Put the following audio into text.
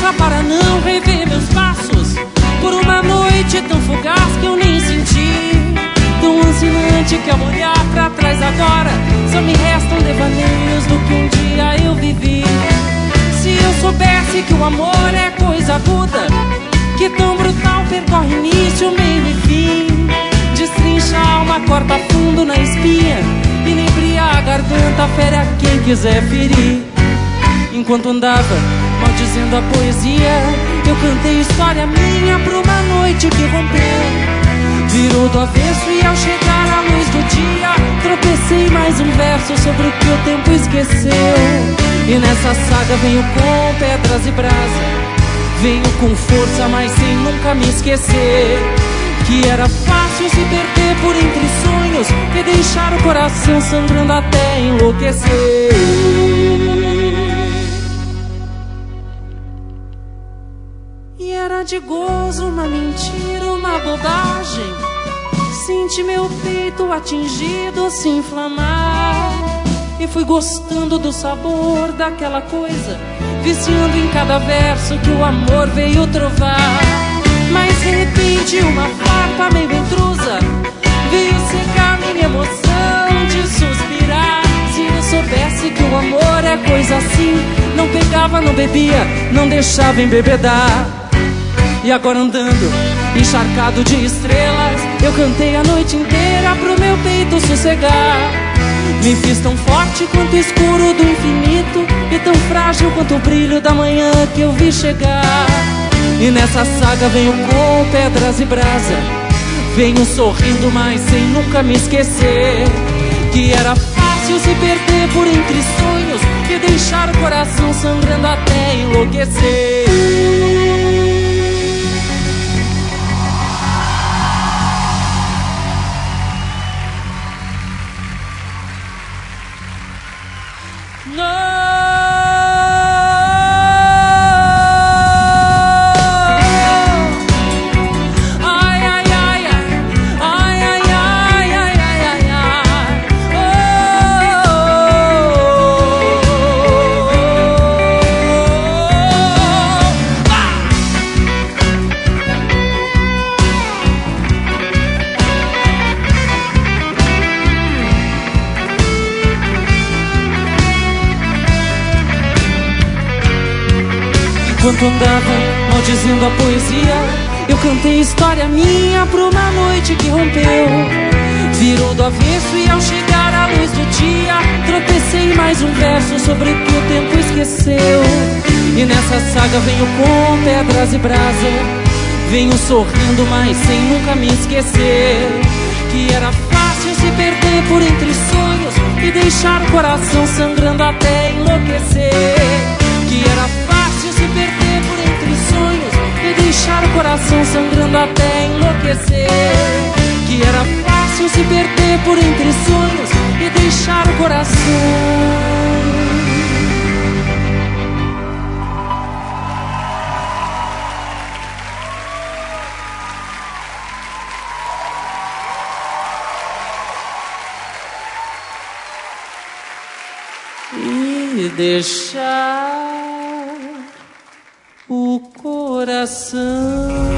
terra para não rever meus passos por uma noite tão fugaz que eu nem senti, tão alucinante que ao olhar pra trás agora só me restam devaneios do que um dia eu vivi. Se eu soubesse que o amor é coisa aguda, que tão brutal percorre início, meio e fim, destrincha a alma, corta fundo na espinha, inebria a garganta, fere a quem quiser ferir. Enquanto andava maldizendo a poesia, eu cantei história minha pra uma noite que rompeu, virou do avesso e ao chegar à luz do dia tropecei mais um verso sobre o que o tempo esqueceu. E nessa saga venho com pedras e brasa, venho com força, mas sem nunca me esquecer que era fácil se perder por entre sonhos e deixar o coração sangrando até enlouquecer. E era de gozo, uma mentira, uma bobagem. Senti meu peito atingido, se inflamar, e fui gostando do sabor daquela coisa, viciando em cada verso que o amor veio trovar. Mas de repente uma farpa meio intrusa veio secar minha emoção de suspirar. Se eu soubesse que o amor é coisa assim, não pegava, não bebia, não deixava embebedar. E agora andando, encharcado de estrelas, eu cantei a noite inteira pro meu peito sossegar. Me fiz tão forte quanto o escuro do infinito e tão frágil quanto o brilho da manhã que eu vi chegar. E nessa saga venho com pedras e brasa, venho sorrindo, mas sem nunca me esquecer que era fácil se perder por entre sonhos e deixar o coração sangrando até enlouquecer. Enquanto andava maldizendo a poesia, eu cantei história minha pra uma noite que rompeu, virou do avesso e ao chegar à luz do dia tropecei mais um verso sobre o que o tempo esqueceu. E nessa saga venho com pedras e brasa, venho sorrindo, mas sem nunca me esquecer que era fácil se perder por entre sonhos e deixar o coração sangrando até enlouquecer. Que era fácil se perder por entre sonhos e deixar o coração sangrando até enlouquecer. Que era fácil se perder por entre sonhos e deixar o coração. E deixar o coração